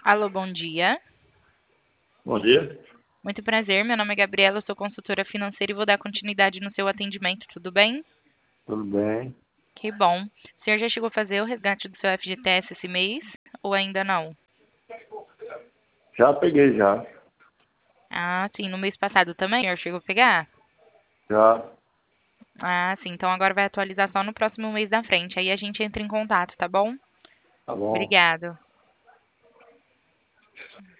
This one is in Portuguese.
Alô, bom dia. Bom dia. Muito prazer, meu nome é Gabriela, eu sou consultora financeira e vou dar continuidade no seu atendimento, tudo bem? Tudo bem? Que bom. O senhor já chegou a fazer o resgate do seu FGTS esse mês ou ainda não? Já peguei já. Ah, sim, no mês passado também o senhor chegou a pegar? Já. Ah, sim, então agora vai atualizar só no próximo mês da frente, aí a gente entra em contato, tá bom? Tá bom. Obrigado.